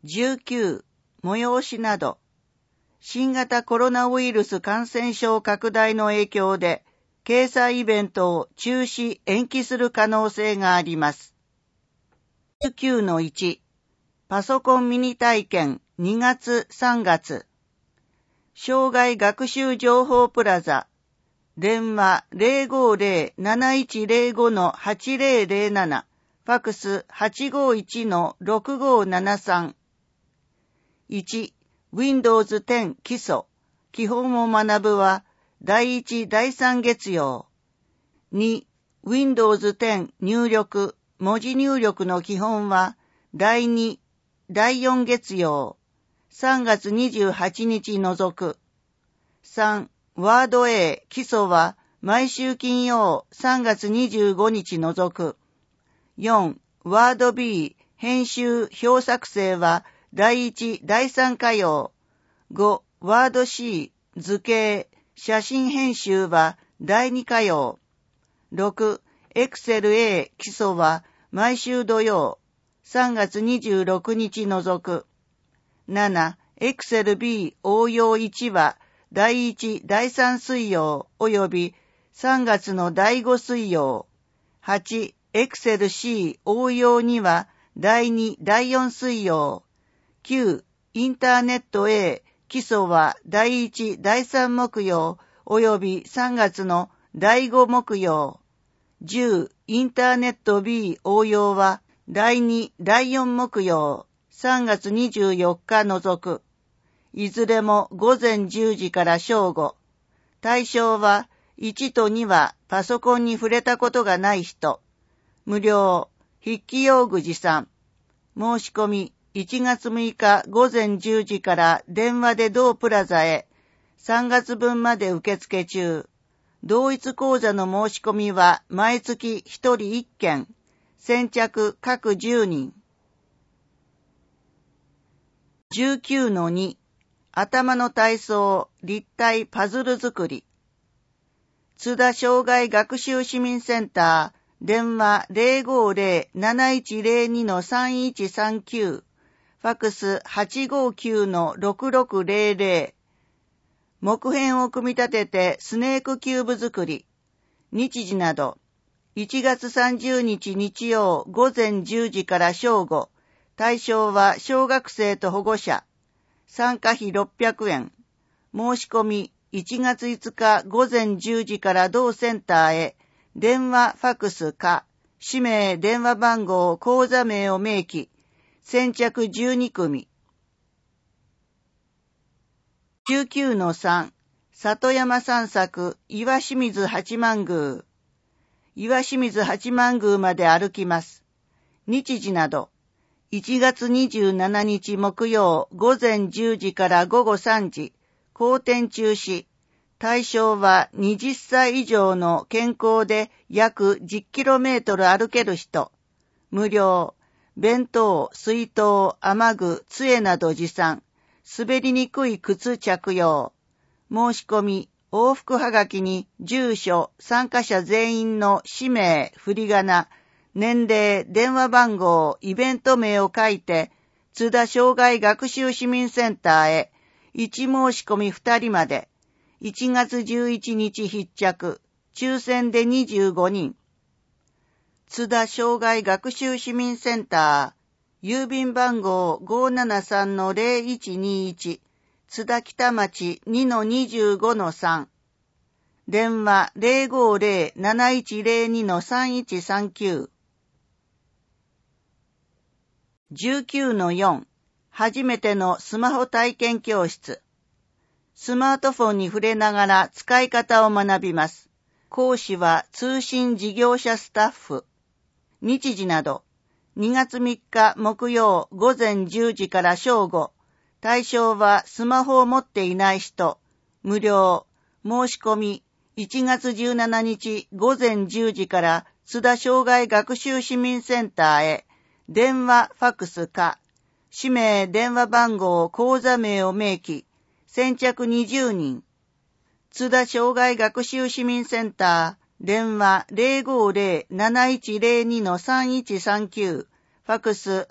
19、催しなど、新型コロナウイルス感染症拡大の影響で、掲載イベントを中止・延期する可能性があります。19-1、パソコンミニ体験2月3月。障害学習情報プラザ。電話 050-7105-8007。ファクス 851-6573。1、Windows 10基礎。基本を学ぶは第1、第3月曜。2、Windows 10入力、文字入力の基本は第2、第4月曜。3月28日除く。3、Word A 基礎は毎週金曜3月25日除く。4、Word B 編集表作成は第1、第3火曜。5、Word C 図形写真編集は第2火曜。6、Excel A 基礎は毎週土曜3月26日除く。7、Excel B 応用1は第1、第3水曜及び3月の第5水曜。8、Excel C 応用2は第2、第4水曜。9、インターネット A 基礎は第1、第3木曜及び3月の第5木曜。10、インターネット B 応用は第2、第4木曜、3月24日除く。いずれも午前10時から正午。対象は1と2はパソコンに触れたことがない人。無料、筆記用具持参。申し込み1月6日午前10時から電話で同プラザへ。3月分まで受付中。同一講座の申し込みは毎月1人1件。先着各10人。19-2、頭の体操、立体パズル作り。津田障害学習市民センター、電話 050-7102-3139、ファクス 859-6600。木片を組み立ててスネークキューブ作り。日時など。1月30日日曜午前10時から正午。対象は小学生と保護者。参加費600円。申し込み1月5日午前10時から同センターへ。電話、ファクスか、氏名、電話番号、口座名を明記。先着12組。19-3、里山散策、岩清水八幡宮。岩清水八幡宮まで歩きます。日時など、1月27日木曜午前10時から午後3時、後天中止。対象は20歳以上の健康で約 10km 歩ける人。無料。弁当、水筒、雨具、杖など持参。滑りにくい靴着用。申し込み、往復はがきに住所、参加者全員の氏名、振り仮名、年齢、電話番号、イベント名を書いて、津田障害学習市民センターへ、1申し込み2人まで、1月11日必着、抽選で25人。津田障害学習市民センター、郵便番号 573-0121、津田北町 2-25-3。電話 050-7102-3139。19-4、初めてのスマホ体験教室。スマートフォンに触れながら使い方を学びます。講師は通信事業者スタッフ。日時など、2月3日木曜午前10時から正午。対象はスマホを持っていない人。無料。申し込み1月17日午前10時から津田障害学習市民センターへ。電話、ファクスか。氏名、電話番号、口座名を明記。先着20人。津田障害学習市民センター、電話 050-7102-3139、フファクス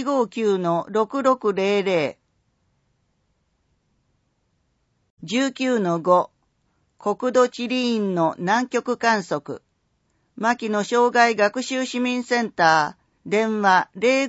859-6600。19-5 国土地理院の南極観測。牧野障害学習市民センター、電話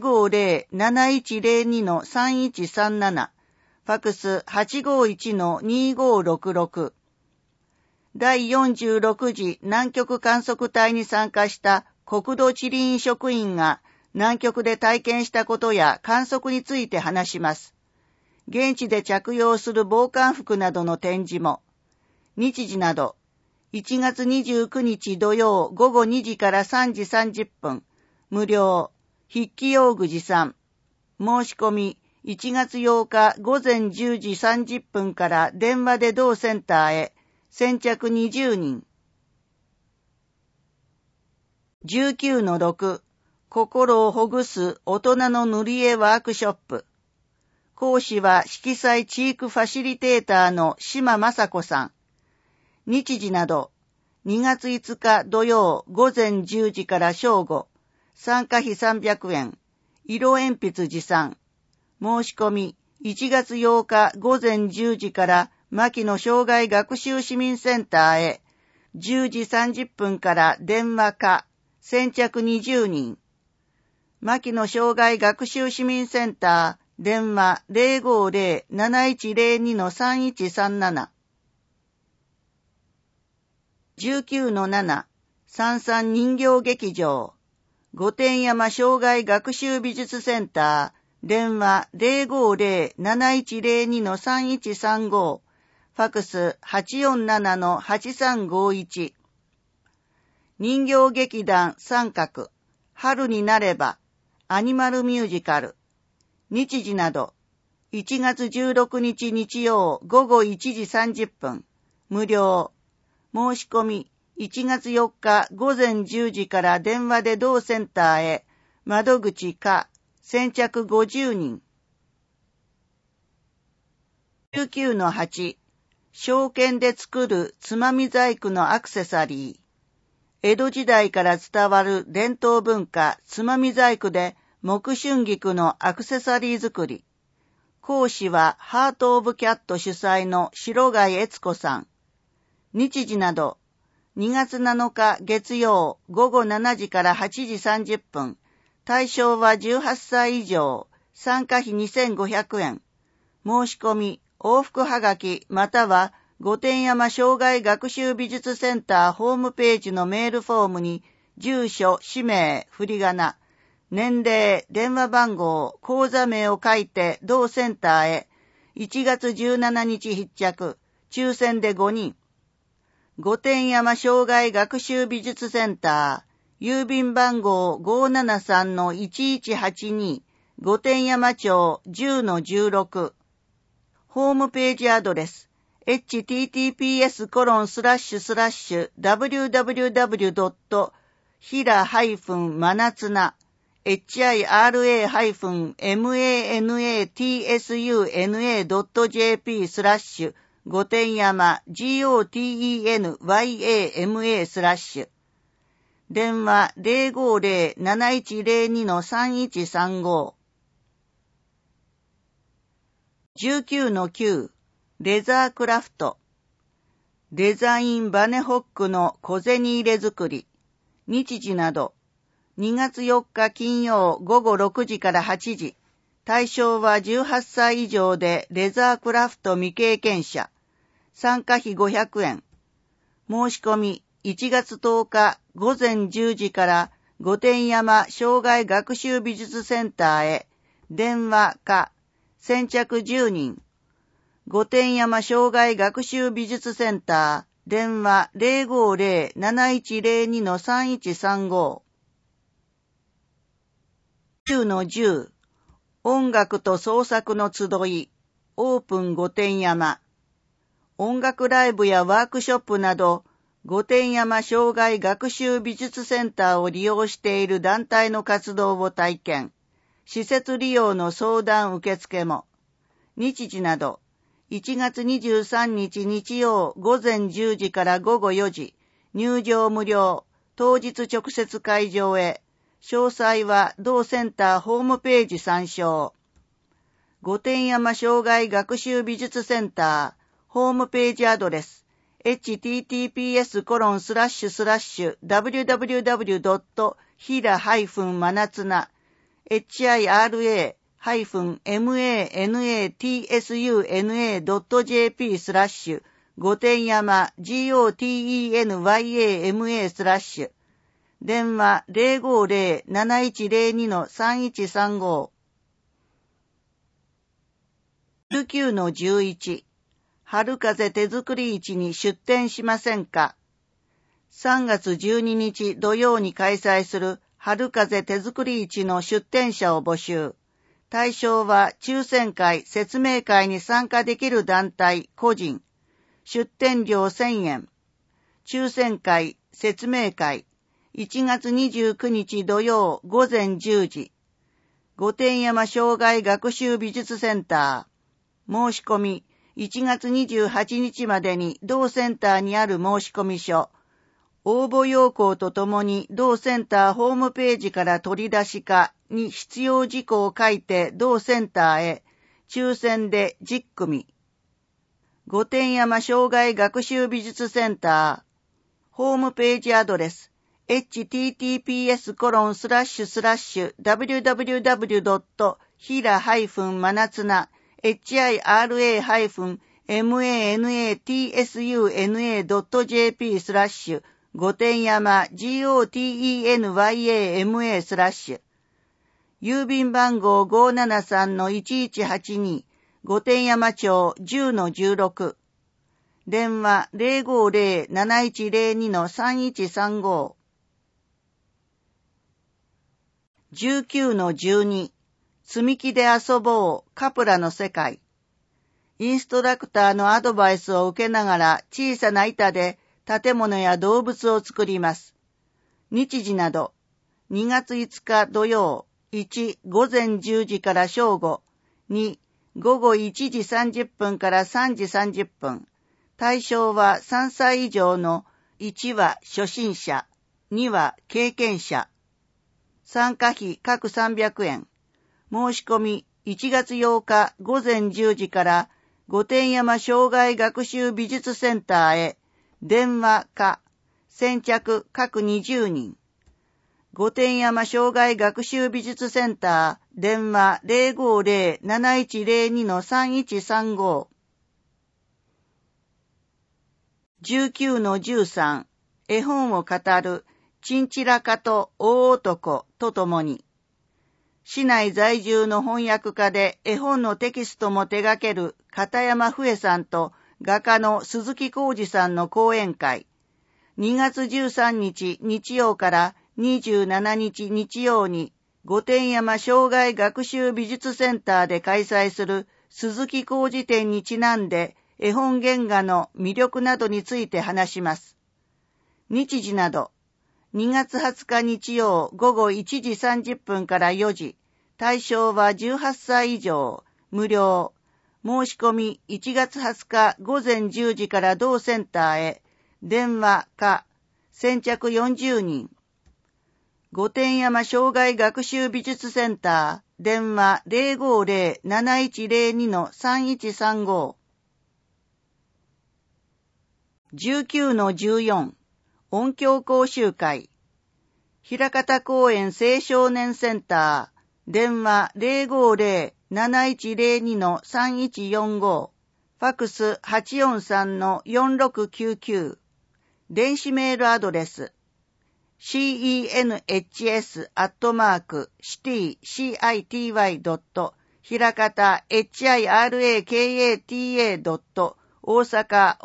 050-7102-3137、ファクス 851-2566。第46次南極観測隊に参加した国土地理院職員が南極で体験したことや観測について話します。現地で着用する防寒服などの展示も。日時など、1月29日土曜午後2時から3時30分、無料、筆記用具持参。申し込み、1月8日午前10時30分から電話で同センターへ、先着20人。19-6、心をほぐす大人の塗り絵ワークショップ。講師は色彩チークファシリテーターの島雅子さん。日時など、2月5日土曜午前10時から正午、参加費300円、色鉛筆持参。申し込み、1月8日午前10時から牧野障害学習市民センターへ、10時30分から電話か、先着20人。牧野障害学習市民センター、電話 050-7102-3137。19-7、三々人形劇場。御殿山障害学習美術センター、電話 050-7102-3135。ファクス 847-8351。人形劇団三角、春になれば、アニマルミュージカル。日時など、1月16日日曜午後1時30分、無料。申し込み、1月4日午前10時から電話で同センターへ、窓口か、先着50人。19-8、証券で作るつまみ細工のアクセサリー。江戸時代から伝わる伝統文化つまみ細工で木春菊のアクセサリー作り。講師はハートオブキャット主催の白貝悦子さん。日時など、2月7日月曜午後7時から8時30分。対象は18歳以上。参加費2500円。申し込み、往復はがきまたは御殿山障害学習美術センターホームページのメールフォームに住所、氏名、振り仮名、年齢、電話番号、口座名を書いて同センターへ1月17日必着、抽選で5人。御殿山障害学習美術センター、郵便番号 573-1182、御殿山町 10-16。ホームページアドレス、https://www.hira-manatsuna hira-manatsuna.jp/ 御殿山 GOTENYAMA/ 電話 050-7102-3135。19-9、レザークラフト。デザインバネホックの小銭入れ作り。日時など、2月4日金曜午後6時から8時。対象は18歳以上でレザークラフト未経験者。参加費500円。申し込み1月10日午前10時から御殿山障害学習美術センターへ電話か先着10人。御殿山障害学習美術センター電話 050-7102-3135。10-10音楽と創作の集いオープン御殿山。音楽ライブやワークショップなど御殿山障害学習美術センターを利用している団体の活動を体験。施設利用の相談受付も。日時など、1月23日日曜午前10時から午後4時、入場無料、当日直接会場へ、 詳細は同センターホームページ参照。御殿山障害学習美術センターホームページアドレス https://www.hira-manatsuna.jp/ 御殿山 GOTENYAMA/ 電話 050-7102-3135 19-11 春風手作り市に出店しませんか。3月12日土曜に開催する春風手作り市の出店者を募集。対象は抽選会、説明会に参加できる団体、個人。出店料1000円。抽選会、説明会。1月29日土曜午前10時。御殿山障害学習美術センター。申し込み、1月28日までに同センターにある申込書。応募要項とともに同センターホームページから取り出しかに必要事項を書いて同センターへ、抽選で10組。御殿山障害学習美術センター。ホームページアドレス。hira-manatsuna.jp/ 御殿山 GOTENYAMA/ 郵便番号 573-1182 御殿山町 10-16 電話 050-7102-3135 19-12 積み木で遊ぼうカプラの世界。インストラクターのアドバイスを受けながら小さな板で建物や動物を作ります。日時など2月5日土曜1午前10時から正午2午後1時30分から3時30分。対象は3歳以上の1は初心者、2は経験者。参加費各300円。申し込み1月8日午前10時から御殿山障害学習美術センターへ電話か先着各20人。御殿山障害学習美術センター電話 050-7102-3135 19-13 絵本を語るチンチラカと大男とともに市内在住の翻訳家で絵本のテキストも手掛ける片山笛さんと画家の鈴木浩二さんの講演会2月13日日曜から27日日曜に御殿山障害学習美術センターで開催する鈴木浩二展にちなんで絵本原画の魅力などについて話します。日時など2月20日日曜午後1時30分から4時、対象は18歳以上、無料。申し込み1月20日午前10時から同センターへ、電話か先着40人。御殿山障害学習美術センター、電話 050-7102-3135 19-14 音響講習会平方公園青少年センター電話 050-7102-3145 ファクス 843-4699 電子メールアドレス cenhs@city.city. 平方 hirakata 大阪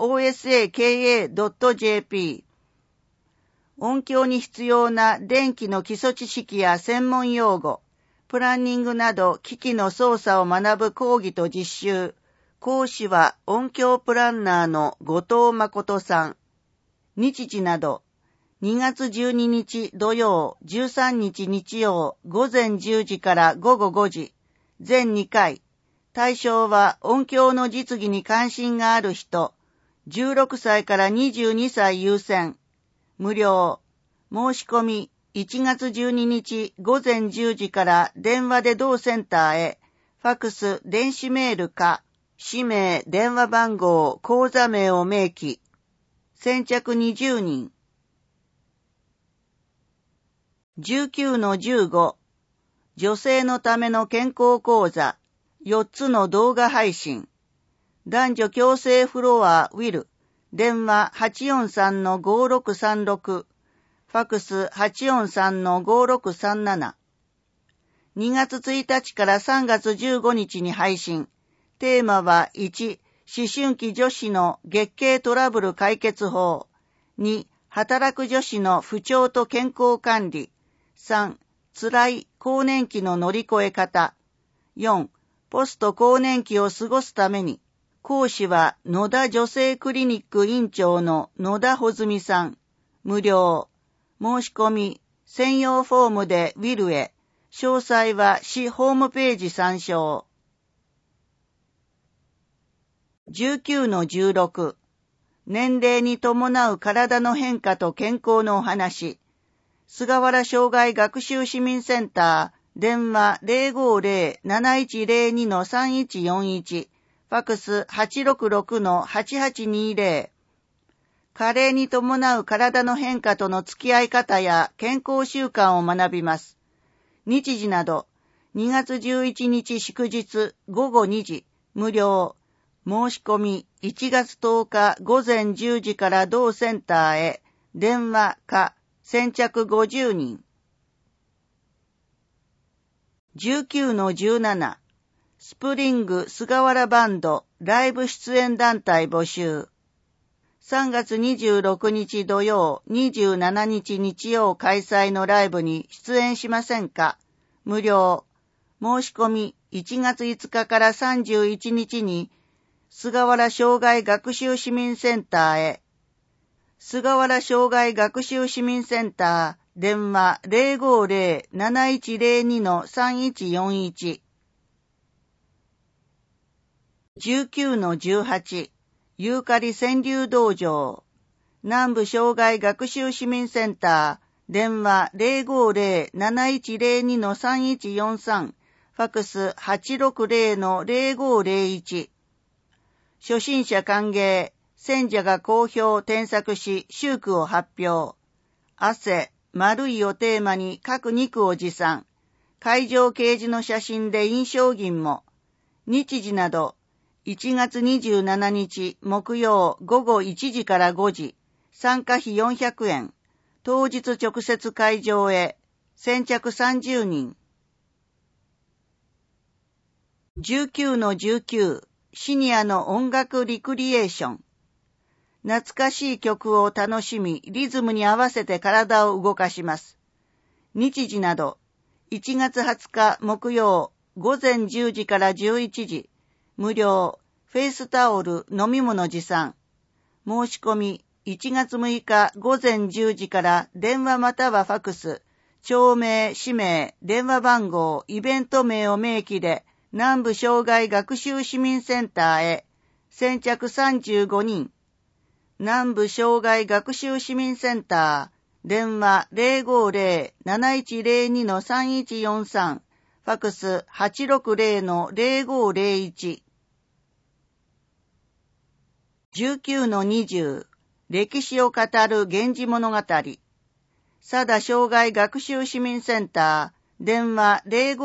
osaka.jp 音響に必要な電気の基礎知識や専門用語、プランニングなど機器の操作を学ぶ講義と実習。講師は音響プランナーの後藤誠さん。日時など2月12日土曜、13日日曜午前10時から午後5時、全2回。対象は音響の実技に関心がある人、16歳から22歳優先。無料。申し込み 1月12日午前10時から電話で同センターへ、ファクス、電子メールか、氏名、電話番号、口座名を明記。先着20人。19-15。女性のための健康講座。4つの動画配信。男女共生フロアウィル。電話 843-5636。ファクス 843-5637。2月1日から3月15日に配信。テーマは1、思春期女子の月経トラブル解決法。2、働く女子の不調と健康管理。3、辛い更年期の乗り越え方。4、ポスト更年期を過ごすために。講師は野田女性クリニック院長の野田穂積さん。無料。申し込み、専用フォームでウィルへ。詳細は市ホームページ参照。19-16。年齢に伴う体の変化と健康のお話。菅原障害学習市民センター、電話 050-7102-3141、ファクス 866-8820。加齢に伴う体の変化との付き合い方や健康習慣を学びます。日時など、2月11日祝日午後2時、無料。申し込み1月10日午前10時から同センターへ、電話か、先着50人。19-17。スプリング菅原バンドライブ出演団体募集。3月26日土曜、27日日曜開催のライブに出演しませんか？無料。申し込み1月5日から31日に菅原障害学習市民センターへ。菅原障害学習市民センター、電話 050-7102-3141。19-18。ユーカリ川柳道場。南部障害学習市民センター、電話 050-7102-3143。ファクス 860-0501。初心者歓迎。選者が好評添削し、集句を発表。汗、丸いをテーマに各2句を持参。会場掲示の写真で印象銀も。日時など、1月27日木曜午後1時から5時。参加費400円。当日直接会場へ。先着30人。19-19。シニアの音楽リクリエーション。懐かしい曲を楽しみ、リズムに合わせて体を動かします。日時など、1月20日木曜、午前10時から11時、無料、フェイスタオル、飲み物持参。申し込み、1月6日午前10時から電話またはファクス、町名、氏名、電話番号、イベント名を明記で、南部障害学習市民センターへ、先着35人。南部障害学習市民センター、電話 050-7102-3143、ファクス 860-0501。19-20。歴史を語る源氏物語。佐田障害学習市民センター、電話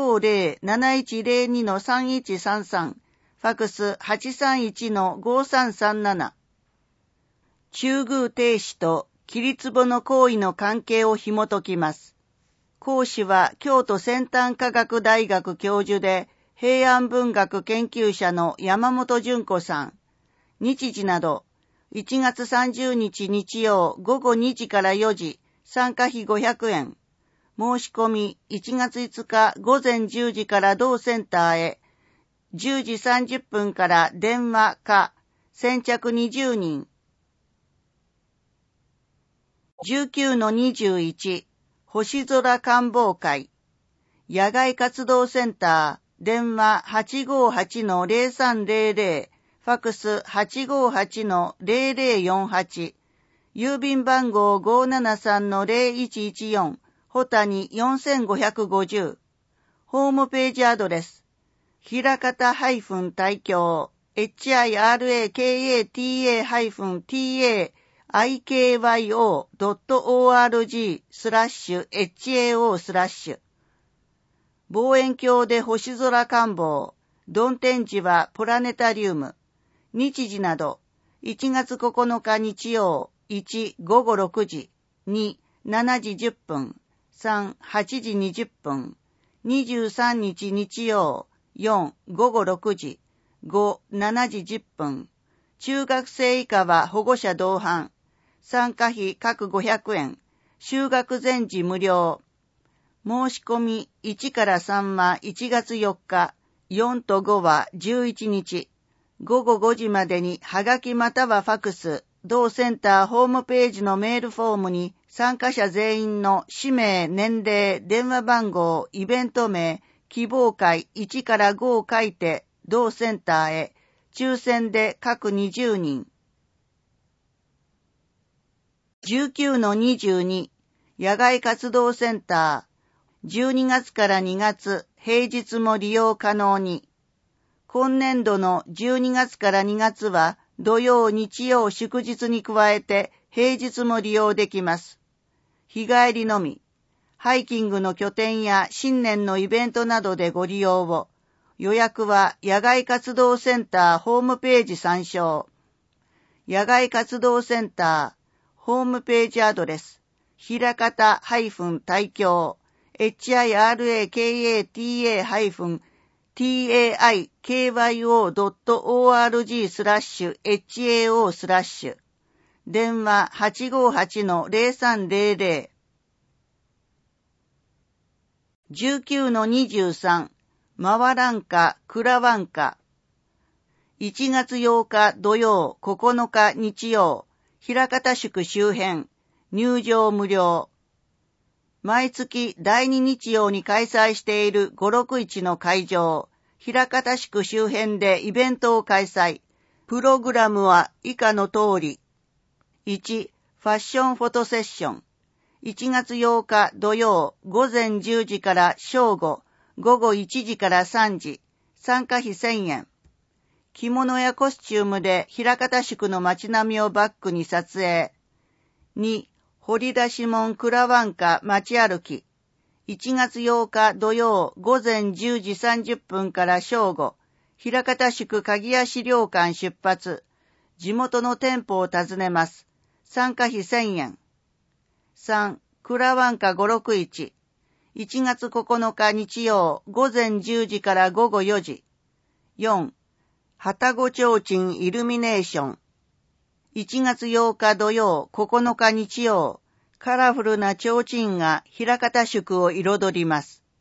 050-7102-3133、ファクス 831-5337。中宮停止と桐壺の行為の関係を紐解きます。講師は京都先端科学大学教授で平安文学研究者の山本純子さん。日時など、1月30日日曜午後2時から4時、参加費500円。申し込み1月5日午前10時から同センターへ、10時30分から電話か、先着20人。19-21。星空観望会。野外活動センター、電話 858-0300、ファクス 858-0048、郵便番号 573-0114、 ホタニ4550。ホームページアドレス。ひらかた大京 hirakata-taikyo.org/hao/望遠鏡で星空観望。ドン展示はプラネタリウム。日時など、1月9日日曜、1、午後6時、2、7時10分、3、8時20分、23日日曜、4、午後6時、5、7時10分。中学生以下は保護者同伴。参加費各500円。修学前時無料。申し込み1から3は1月4日、4と5は11日。午後5時までにはがきまたはファクス、同センターホームページのメールフォームに参加者全員の氏名、年齢、電話番号、イベント名、希望会1から5を書いて同センターへ、抽選で各20人。19-22 野外活動センター。12月から2月、平日も利用可能に。今年度の12月から2月は、土曜、日曜、祝日に加えて、平日も利用できます。日帰りのみ。ハイキングの拠点や新年のイベントなどでご利用を。予約は、野外活動センターホームページ参照。野外活動センター、ホームページアドレス。ひらかた大京。hirakata-taikyo.org/hao/ 電話 858-0300。 19-23 回らんかくらわんか。1月8日土曜、9日日曜、枚方宿周辺、入場無料。毎月第2日曜に開催している561の会場、枚方宿周辺でイベントを開催。プログラムは以下の通り。1、ファッションフォトセッション。1月8日土曜、午前10時から正午、午後1時から3時。参加費1000円。着物やコスチュームで枚方宿の街並みをバックに撮影。2、掘り出し門くらわんか街歩き。1月8日土曜午前10時30分から正午、枚方宿鍵屋資料館出発。地元の店舗を訪ねます。参加費1000円。3、くらわんか561。1月9日日曜午前10時から午後4時。4、旅籠提灯イルミネーション。1月8日土曜、9日日曜、カラフルな提灯が枚方宿を彩ります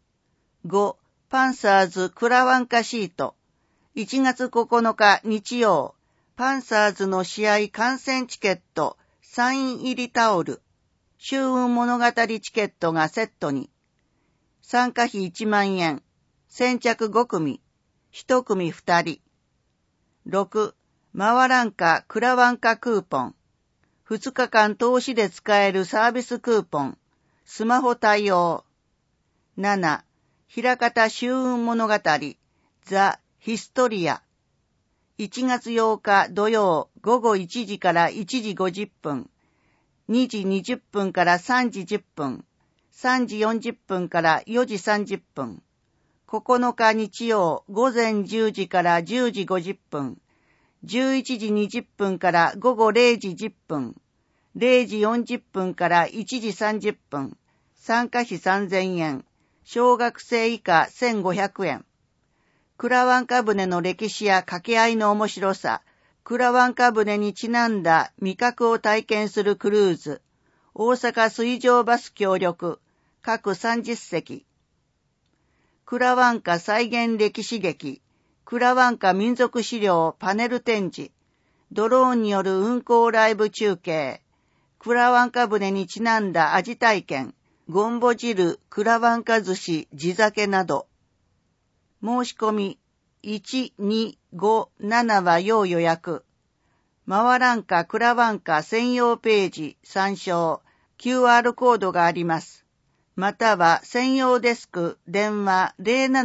。5、パンサーズくらわんかシート。1月9日日曜、パンサーズの試合観戦チケット、サイン入りタオル、秋雲物語チケットがセットに。参加費1万円、先着5組、1組2人。6、回らんかくらわんかクーポン。2日間投資で使えるサービスクーポン。スマホ対応。7、枚方秋雲物語。ザ・ヒストリア。1月8日土曜午後1時から1時50分。2時20分から3時10分。3時40分から4時30分。9日日曜午前10時から10時50分。11時20分から午後0時10分、0時40分から1時30分、参加費3000円、小学生以下1500円。くらわんか船の歴史や掛け合いの面白さ、くらわんか船にちなんだ味覚を体験するクルーズ、大阪水上バス協力、各30席。くらわんか再現歴史劇、くらわんか民族資料パネル展示、ドローンによる運航ライブ中継、くらわんか船にちなんだ味体験、ゴンボ汁、くらわんか寿司、地酒など。申し込み、1、2、5、7は要予約。回らんかくらわんか専用ページ、参照、QR コードがあります。 または専用デスク電話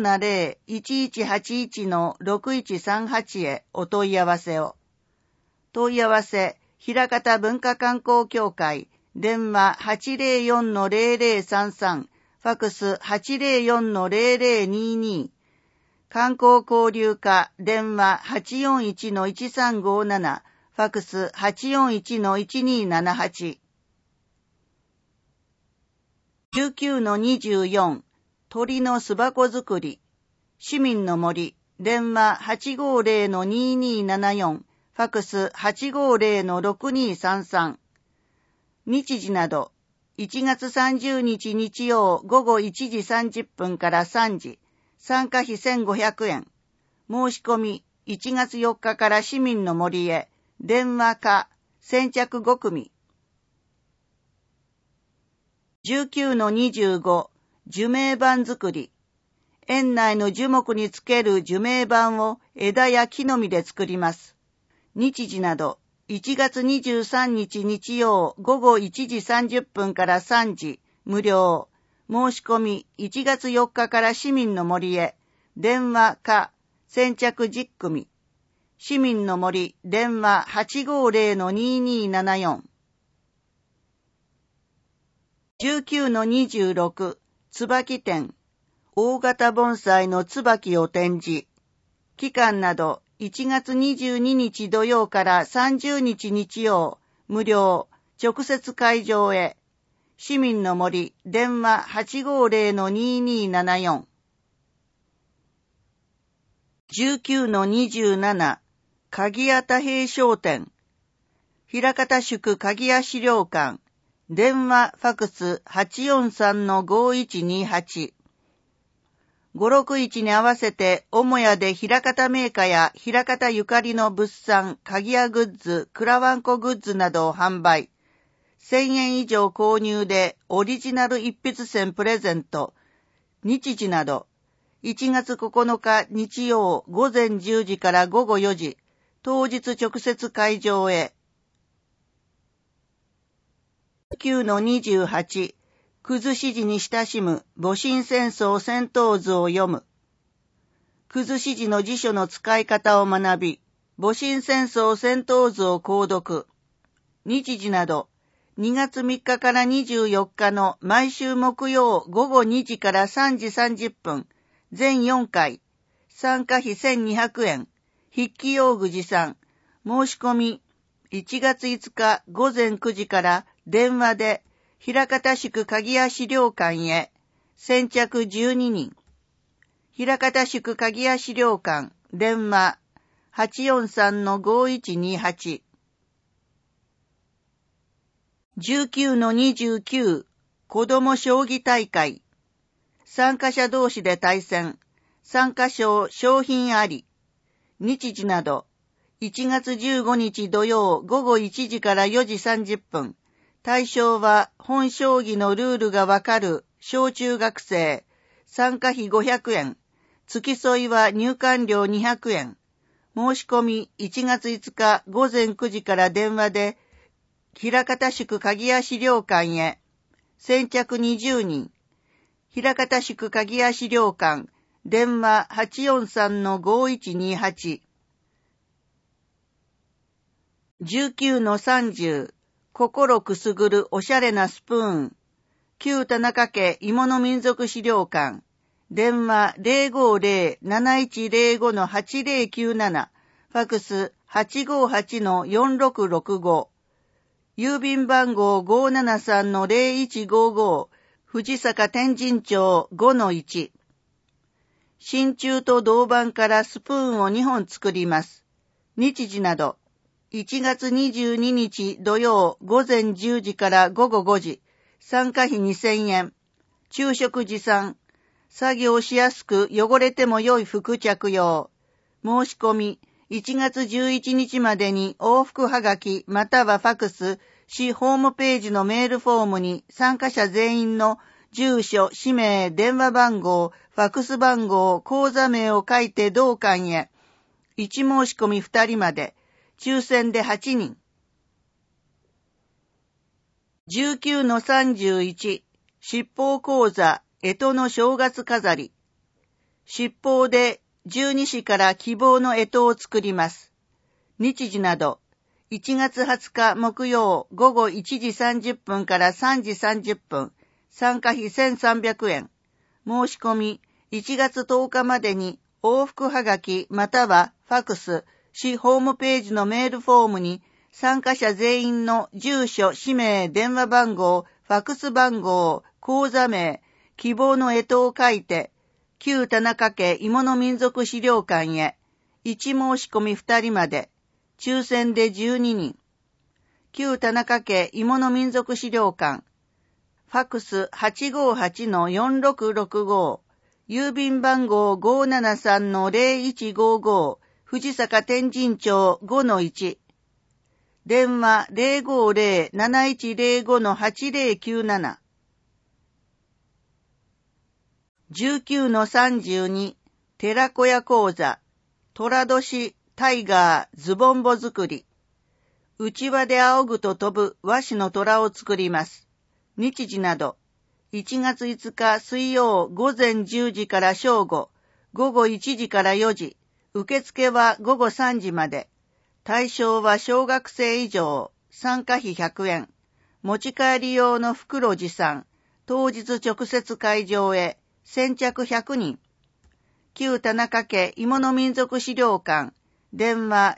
070-1181-6138 へお問い合わせを。問い合わせ、枚方文化観光協会、電話 804-0033、ファクス 804-0022、観光交流課、電話 841-1357、ファクス 841-1278。19-24、鳥の巣箱作り、市民の森、電話 850-2274、ファクス 850-6233。日時など、1月30日日曜午後1時30分から3時、参加費1500円。申し込み、1月4日から市民の森へ、電話か、先着5組。19-25、樹名板作り。園内の樹木につける樹名板を枝や木の実で作ります。日時など、1月23日日曜午後1時30分から3時、無料。申し込み1月4日から市民の森へ、電話か、先着10組。市民の森、電話 850-2274。19-26、椿展。大型盆栽の椿を展示。期間など、1月22日土曜から30日日曜、無料、直接会場へ。市民の森、電話 850-2274。19-27、鍵屋太平商店。枚方宿鍵屋資料館。電話ファクス 843-5128。561に合わせて、母屋で枚方メーカーや枚方ゆかりの物産、鍵屋グッズ、くらわんこグッズなどを販売。1000円以上購入でオリジナル一筆箋プレゼント。日時など、1月9日日曜午前10時から午後4時、当日直接会場へ。9-28、くずし字に親しむ戊辰戦争戦闘図を読む。くずし字の辞書の使い方を学び、戊辰戦争戦闘図を購読。日時など、2月3日から24日の毎週木曜午後2時から3時30分、全4回、参加費1200円、筆記用具持参、申し込み、1月5日午前9時から電話で、枚方宿鍵屋資料館へ、先着12人。枚方宿鍵屋資料館、電話、843-5128。19-29、子ども将棋大会。参加者同士で対戦。参加賞、商品あり。日時など、1月15日土曜午後1時から4時30分。対象は本将棋のルールがわかる小中学生。参加費500円。付き添いは入館料200円。申し込み1月5日午前9時から電話で、枚方宿鍵屋資料館へ。先着20人。枚方宿鍵屋資料館。電話 843-5128。19-30、心くすぐるおしゃれなスプーン。旧田中家芋の民族資料館。電話 050-7105-8097。ファクス 858-4665。郵便番号 573-0155。藤坂天神町 5-1。真鍮と銅板からスプーンを2本作ります。日時など、1月22日土曜午前10時から午後5時、参加費2000円、昼食持参、作業しやすく汚れても良い服着用、申し込み、1月11日までに往復はがきまたはファクス、市ホームページのメールフォームに参加者全員の住所、氏名、電話番号、ファクス番号、口座名を書いて同館へ、1申し込み2人まで、抽選で8人。19-31、 七宝講座、干支の正月飾り。七宝で十二支から希望の干支を作ります。日時など、1月20日木曜午後1時30分から3時30分、参加費1300円。申し込み、1月10日までに往復はがきまたはファクス、市ホームページのメールフォームに参加者全員の住所、氏名、電話番号、ファクス番号、口座名、希望の干支を書いて、旧田中家芋の民族資料館へ、1申し込み2人まで、抽選で12人。旧田中家芋の民族資料館、ファクス 858-4665、郵便番号 573-0155、藤坂天神町 5-1、電話 050-7105-8097、19-32、寺子屋講座、寅年タイガーズボンボ作り。内輪で仰ぐと飛ぶ和紙の虎を作ります。日時など、1月5日水曜午前10時から正午、午後1時から4時、受付は午後3時まで。対象は小学生以上、参加費100円。持ち帰り用の袋持参。当日直接会場へ、先着100人。旧田中家芋の民族資料館。電話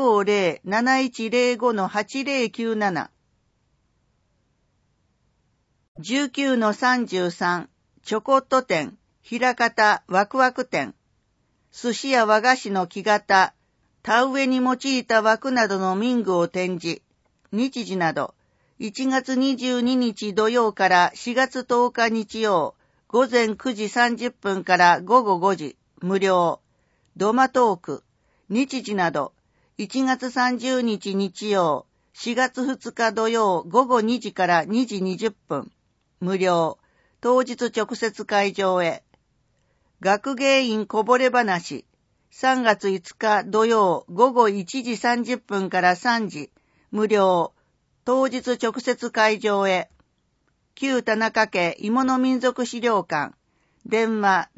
050-7105-8097。19-33、ちょこっと店、平方ワクワク店。寿司や和菓子の木型、田植えに用いた枠などの民具を展示。日時など、1月22日土曜から4月10日日曜、午前9時30分から午後5時、無料。土間トーク。日時など、1月30日日曜、4月2日土曜午後2時から2時20分、無料。当日直接会場へ。学芸員こぼれ話。3月5日土曜午後1時30分から3時、無料。当日直接会場へ。旧田中家芋の民族資料館。電話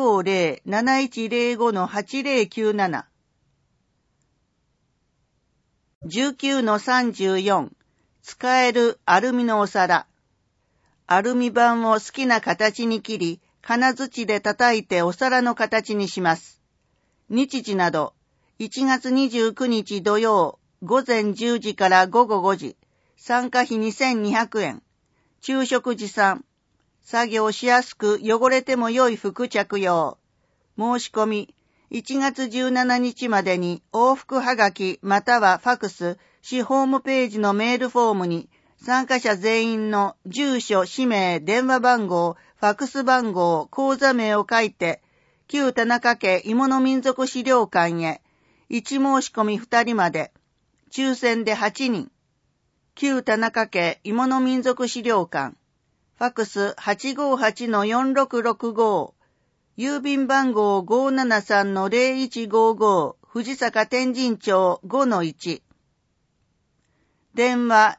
050-7105-8097。19-34、使えるアルミのお皿。アルミ板を好きな形に切り、金槌で叩いてお皿の形にします。日時など、1月29日土曜、午前10時から午後5時、参加費2200円。昼食持参。作業しやすく汚れても良い服着用。申し込み、1月17日までに往復はがきまたはファクス、市ホームページのメールフォームに参加者全員の住所、氏名、電話番号、ファクス番号、口座名を書いて、旧田中家芋の民族資料館へ、1申し込み2人まで、抽選で8人。旧田中家芋の民族資料館、ファクス 858-4665、郵便番号 573-0155 藤坂天神町 5-1。電話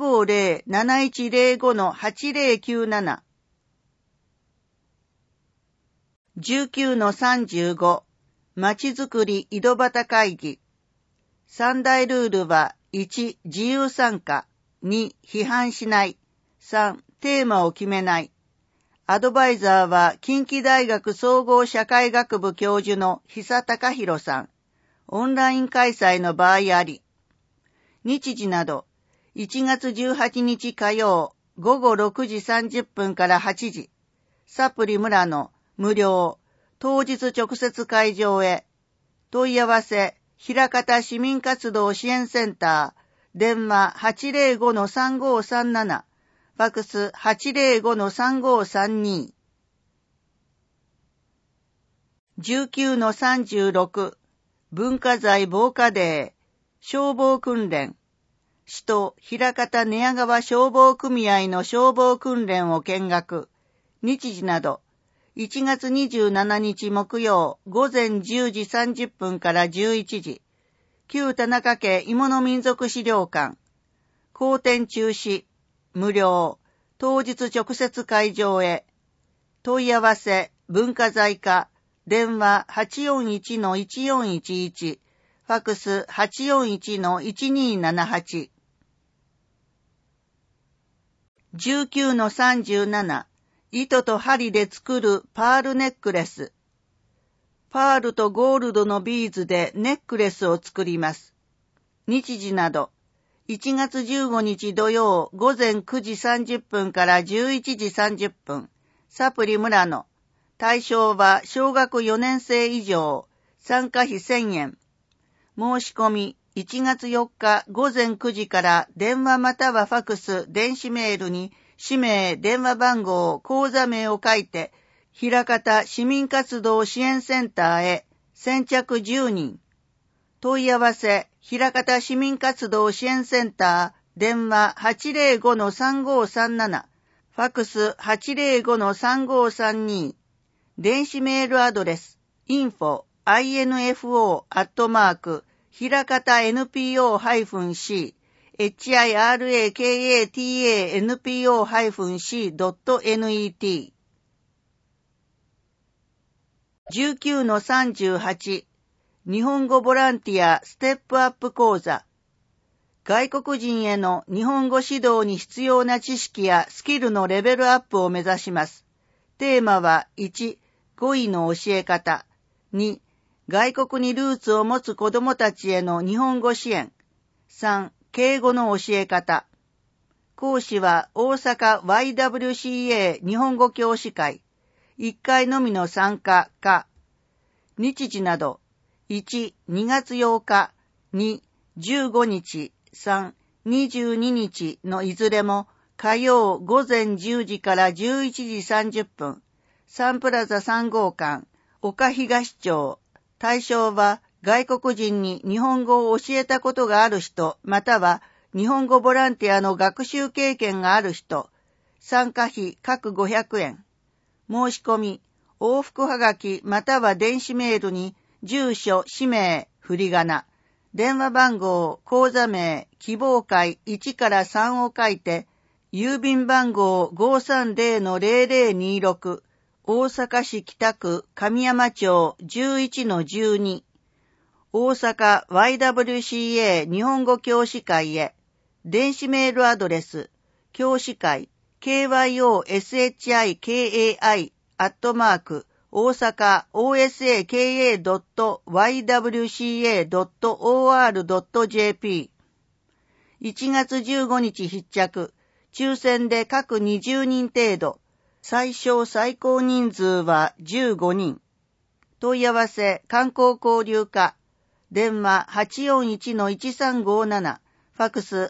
050-7105-8097。19-35、まちづくり井戸端会議。三大ルールは1、自由参加。2、批判しない。3、テーマを決めない。アドバイザーは近畿大学総合社会学部教授の久隆弘さん。オンライン開催の場合あり。日時など、1月18日火曜、午後6時30分から8時。サプリ村の無料。当日直接会場へ。問い合わせ、枚方市民活動支援センター。電話 805-3537。ファクス 805-3532。19-36、文化財防火デー、消防訓練。市と枚方寝屋川消防組合の消防訓練を見学。日時など、1月27日木曜午前10時30分から11時。旧田中家芋の民族資料館。公展中止。無料。 当日直接会場へ。問い合わせ、文化財課、電話 841-1411、ファックス 841-1278。19-37、糸と針で作るパールネックレス。パールとゴールドのビーズでネックレスを作ります。日時など、1月15日土曜午前9時30分から11時30分、サプリ村野。対象は小学4年生以上、参加費1000円。申し込み、1月4日午前9時から電話またはファクス、電子メールに氏名、電話番号、口座名を書いて、枚方市民活動支援センターへ先着10人。問い合わせ、枚方市民活動支援センター、電話 805-3537、ファクス 805-3532、電子メールアドレス、info、枚方 npo-c、hirakata-npo-c.net。19-38、日本語ボランティアステップアップ講座。外国人への日本語指導に必要な知識やスキルのレベルアップを目指します。テーマは1、語彙の教え方。2、外国にルーツを持つ子どもたちへの日本語支援。3、敬語の教え方。講師は大阪 YWCA 日本語教師会。1回のみの参加か。日時など、1、2月8日、2、15日、3、22日のいずれも火曜午前10時から11時30分、サンプラザ3号館、岡東町。対象は外国人に日本語を教えたことがある人、または日本語ボランティアの学習経験がある人。参加費各500円。申し込み、往復はがきまたは電子メールに住所、氏名、振り仮名、電話番号、口座名、希望会1から3を書いて、郵便番号 530-0026、大阪市北区上山町 11-12、大阪 YWCA 日本語教師会へ、電子メールアドレス、教師会、kyoshi.kai 大阪 osaka.ywca.or.jp 1月15日必着、抽選で各20人程度、最小最高人数は15人。問い合わせ、観光交流課、電話 841-1357、ファクス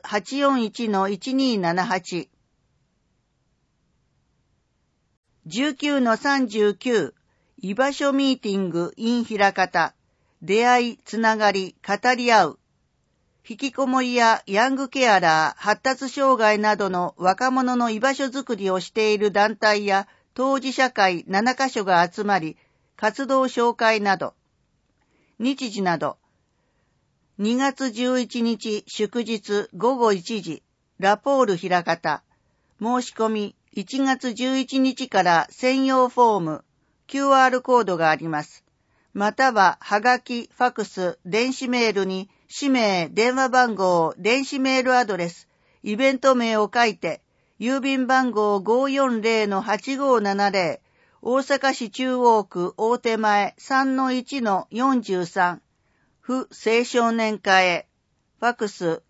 841-1278。19-39、居場所ミーティング in 枚方、出会い、つながり、語り合う。引きこもりやヤングケアラー、発達障害などの若者の居場所づくりをしている団体や当事者会7カ所が集まり、活動紹介など。日時など。2月11日祝日午後1時、ラポール枚方。申し込み1月11日から専用フォーム、QR コードがあります。または、はがき、ファクス、電子メールに、氏名、電話番号、電子メールアドレス、イベント名を書いて、郵便番号 540-8570、大阪市中央区大手前 3-1-43、府青少年課へ、ファクス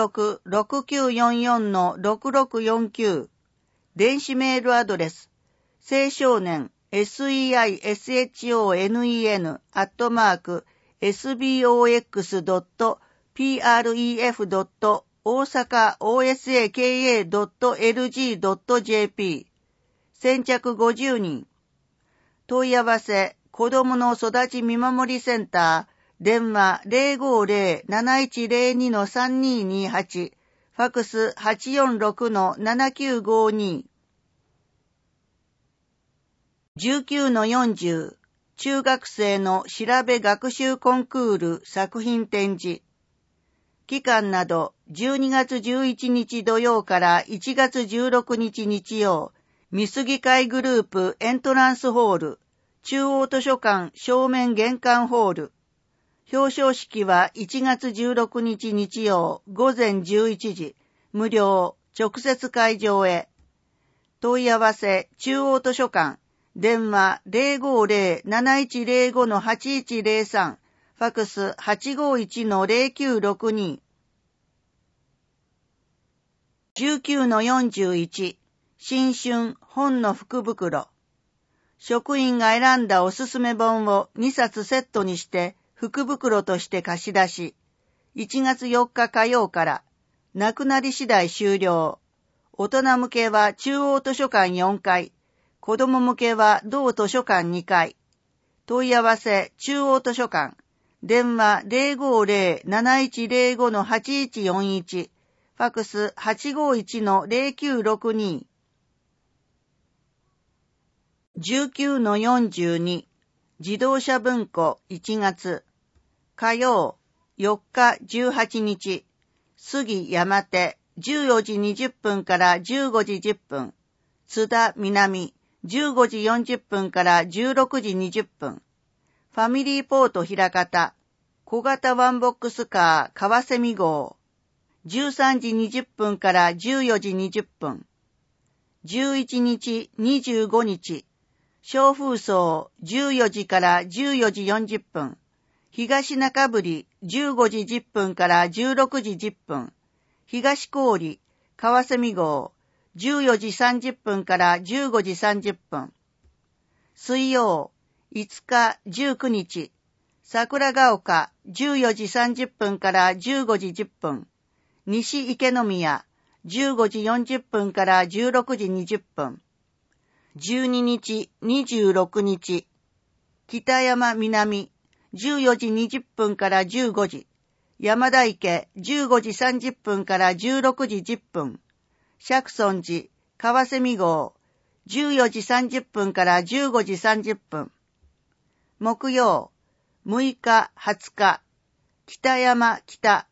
06-6944-6649、電子メールアドレス、青少年、sbox.pref.osaka.osaka.lg.jp 先着50人。問い合わせ、子どもの育ち見守りセンター、電話 050-7102-3228、ファクス 846-7952。19-40、中学生の調べ学習コンクール作品展示。 期間など12月11日土曜から1月16日日曜、美杉会グループエントランスホール、中央図書館正面玄関ホール。表彰式は1月16日日曜午前11時、無料、直接会場へ。問い合わせ、中央図書館、電話 050-7105-8103、ファクス 851-0962。19-41、新春本の福袋。職員が選んだおすすめ本を2冊セットにして福袋として貸し出し、1月4日火曜からなくなり次第終了。大人向けは中央図書館4階、子供向けは同図書館2階。問い合わせ中央図書館、電話 050-7105-8141、ファクス 851-0962。19-42、自動車文庫1月。火曜、4日18日、杉山手、14時20分から15時10分。津田南、15時40分から16時20分。ファミリーポート平方、小型ワンボックスカー川蝉号。13時20分から14時20分。11日25日、小風荘14時から14時40分。東中振15時10分から16時10分。東郡川蝉号14時30分から15時30分。水曜5日19日、桜ヶ丘14時30分から15時10分。西池宮15時40分から16時20分。12日26日、北山南14時20分から15時。山田池15時30分から16時10分。釈尊寺川蝉号14時30分から15時30分。木曜6日20日、北山北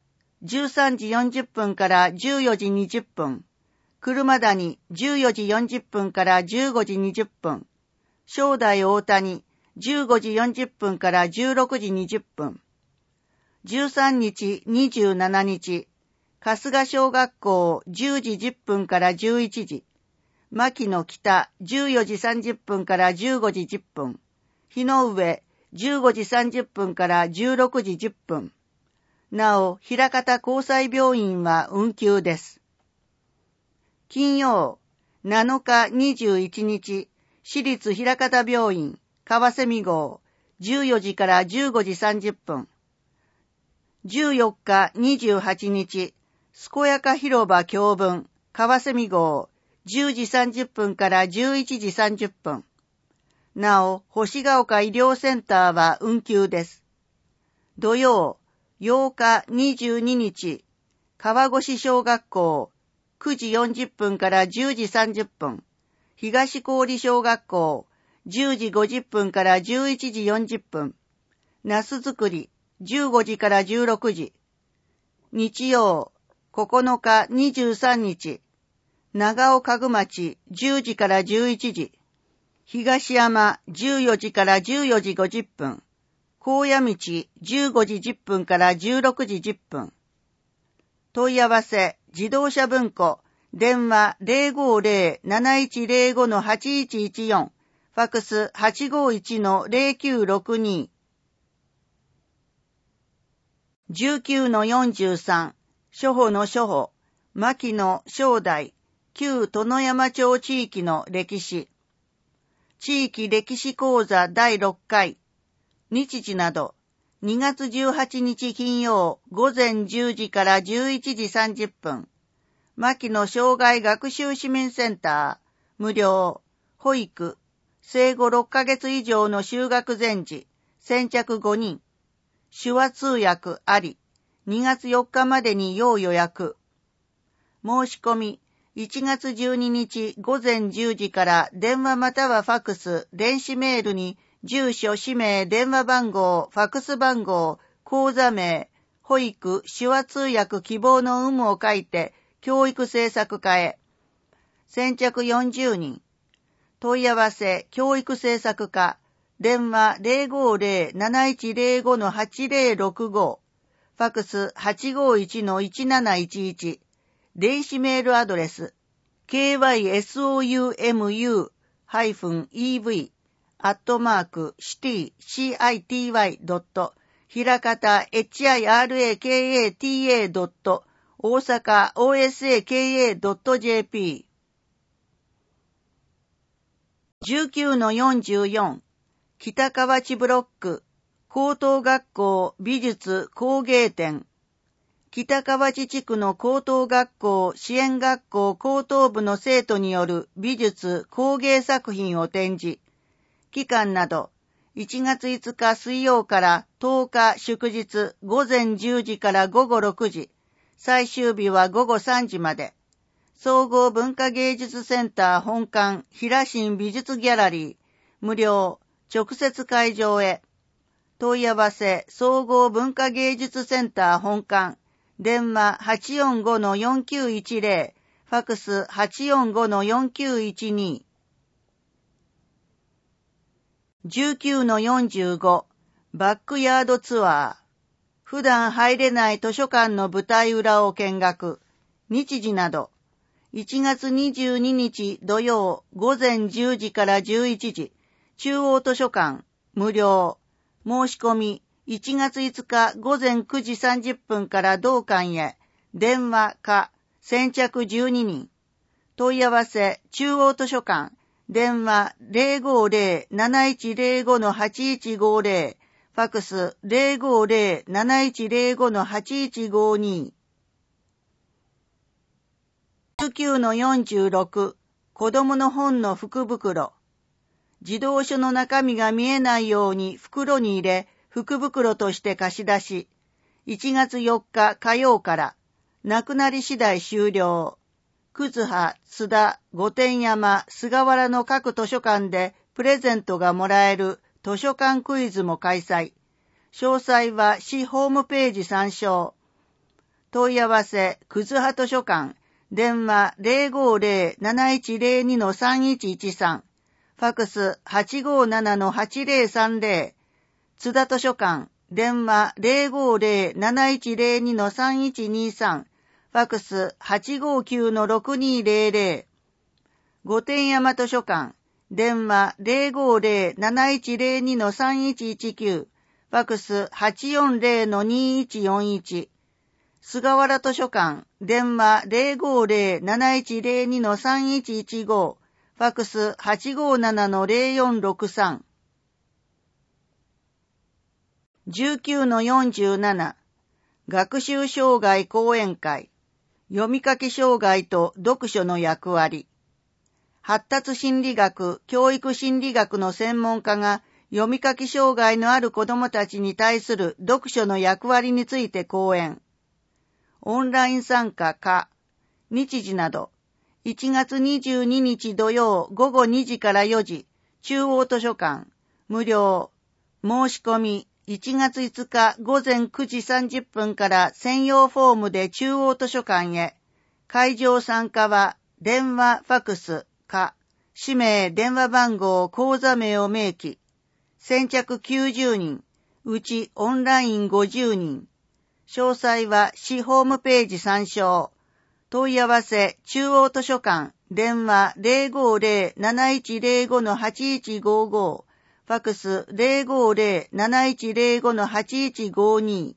13時40分から14時20分。車谷14時40分から15時20分。正代大谷15時40分から16時20分。13日27日、春日小学校10時10分から11時。牧野北14時30分から15時10分。日の上15時30分から16時10分。なお、枚方交際病院は運休です。金曜、7日21日、私立枚方病院、川蝉号、14時から15時30分。14日28日、健やか広場教文、川蝉号、10時30分から11時30分。なお、星ヶ丘医療センターは運休です。土曜、8日22日、川越小学校、9時40分から10時30分。東郡小学校、10時50分から11時40分。ナス作り、15時から16時。日曜、9日23日。長尾家具町、10時から11時。東山、14時から14時50分。高野道、15時10分から16時10分。問い合わせ、自動車文庫、電話 050-7105-8114、ファクス 851-0962。19-43、初歩の初歩、牧野正代、旧殿山町地域の歴史。地域歴史講座第6回、日時など、2月18日金曜午前10時から11時30分。牧野障害学習市民センター、無料、保育、生後6ヶ月以上の就学前時、先着5人。手話通訳あり、2月4日までに要予約。申し込み、1月12日午前10時から電話またはファクス、電子メールに住所、氏名、電話番号、ファクス番号、口座名、 保育、手話通訳希望の有無を書いて、教育政策課へ。先着40人。問い合わせ、教育政策課。電話 050-7105-8065。ファクス 851-1711。電子メールアドレス。kysoumeu-ev@city.ひらかた hirakata.osaka osaka.jp 19-44北河内ブロック高等学校美術工芸展北河内地区の高等学校支援学校高等部の生徒による美術工芸作品を展示期間など1月5日水曜から10日祝日午前10時から午後6時、最終日は午後3時まで。総合文化芸術センター本館平新美術ギャラリー、無料、直接会場へ。問い合わせ、総合文化芸術センター本館、電話 845-4910、ファクス 845-4912。19-45 バックヤードツアー普段入れない図書館の舞台裏を見学日時など1月22日土曜午前10時から11時中央図書館無料申し込み1月5日午前9時30分から同館へ電話か先着12人問い合わせ中央図書館電話 050-7105-8150 ファクス 050-7105-8152 19-46 子供の本の福袋児童書の中身が見えないように袋に入れ福袋として貸し出し1月4日火曜からなくなり次第終了葛葉、津田、御殿山、菅原の各図書館でプレゼントがもらえる図書館クイズも開催。詳細は市ホームページ参照。問い合わせ、葛葉図書館、電話 050-7102-3113、ファクス 857-8030、津田図書館、電話 050-7102-3123、ファクス 859-6200 御殿山図書館電話 050-7102-3119 ファクス 840-2141 菅原図書館電話 050-7102-3115 ファクス 857-0463 19-47 学習障害講演会読み書き障害と読書の役割。発達心理学、教育心理学の専門家が読み書き障害のある子どもたちに対する読書の役割について講演。オンライン参加か、日時など、1月22日土曜午後2時から4時、中央図書館、無料、申し込み、1月5日午前9時30分から専用フォームで中央図書館へ。会場参加は電話ファクスか氏名電話番号口座名を明記。先着90人、うちオンライン50人。詳細は市ホームページ参照。問い合わせ中央図書館電話 050-7105-8155ファクス 050-7105-8152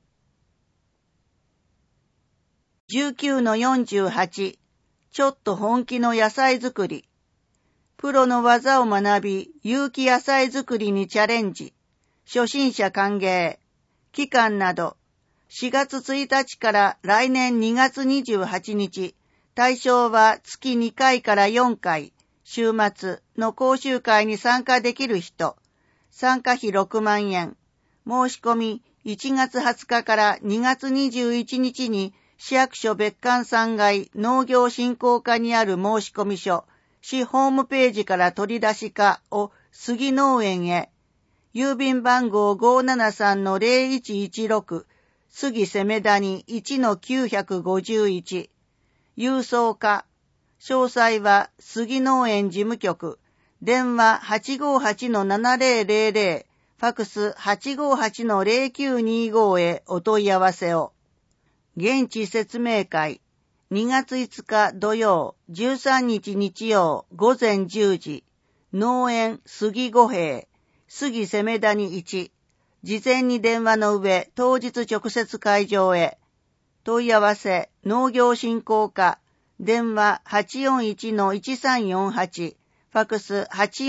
19-48 ちょっと本気の野菜作りプロの技を学び有機野菜作りにチャレンジ初心者歓迎期間など4月1日から来年2月28日対象は月2回から4回週末の講習会に参加できる人参加費6万円。申し込み1月20日から2月21日に市役所別館3階農業振興課にある申込書、市ホームページから取り出し課を杉農園へ。郵便番号 573-0116 杉攻め谷 1-951、郵送課、詳細は杉農園事務局、電話 858-7000、ファクス 858-0925 へお問い合わせを。現地説明会、2月5日土曜、13日日曜午前10時、農園杉五平、杉攻め谷1、事前に電話の上、当日直接会場へ。問い合わせ、農業振興課、電話 841-1348、ファクス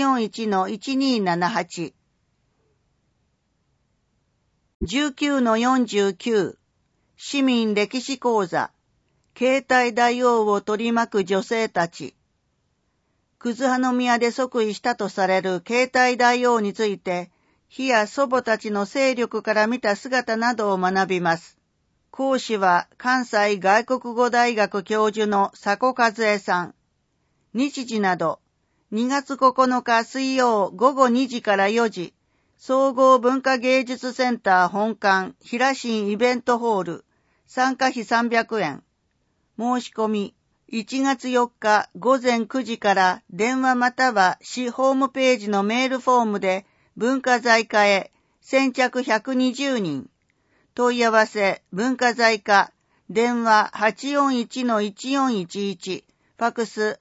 841-1278。19-49、市民歴史講座、携帯大王を取り巻く女性たち。葛葉宮で即位したとされる携帯大王について、妃や祖母たちの勢力から見た姿などを学びます。講師は関西外国語大学教授の佐古和恵さん。日時など、2月9日水曜午後2時から4時、総合文化芸術センター本館平新イベントホール、参加費300円。申し込み、1月4日午前9時から電話または市ホームページのメールフォームで文化財課へ先着120人。問い合わせ文化財課、電話 841-1411、ファクス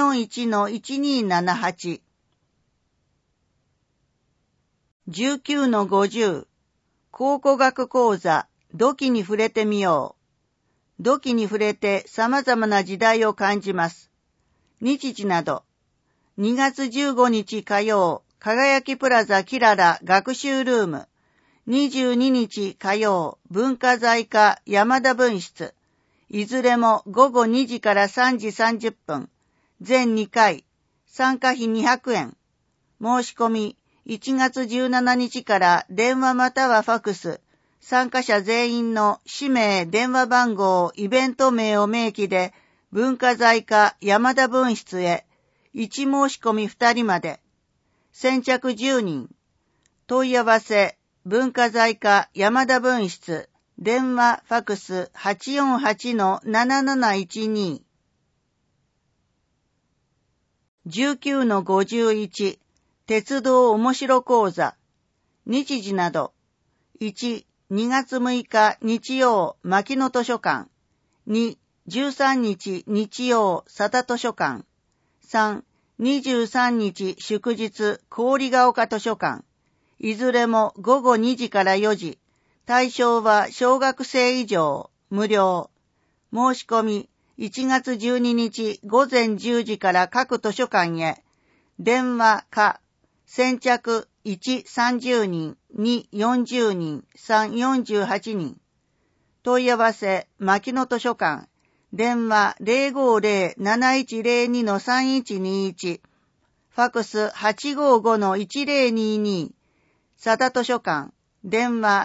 841-1278。19-50、考古学講座、土器に触れてみよう。土器に触れて様々な時代を感じます。日時など、2月15日火曜、輝きプラザキララ学習ルーム、22日火曜、文化財課山田分室、いずれも午後2時から3時30分、全2回、参加費200円。申し込み、1月17日から電話またはファクス、参加者全員の氏名、電話番号、イベント名を明記で、文化財課山田分室へ、1申し込み2人まで。先着10人。問い合わせ、文化財課山田分室、電話ファクス 848-7712。19-51、鉄道面白講座。日時など、1、2月6日日曜、牧野図書館。2、13日日曜、佐田図書館。3、23日祝日、郡ヶ丘図書館。いずれも午後2時から4時。対象は小学生以上、無料。申し込み、1月12日午前10時から各図書館へ。電話か、先着1、30人、2、40人、3、48人。問い合わせ、牧野図書館。電話 050-7102-3121。ファクス 855-1022。佐田図書館。電話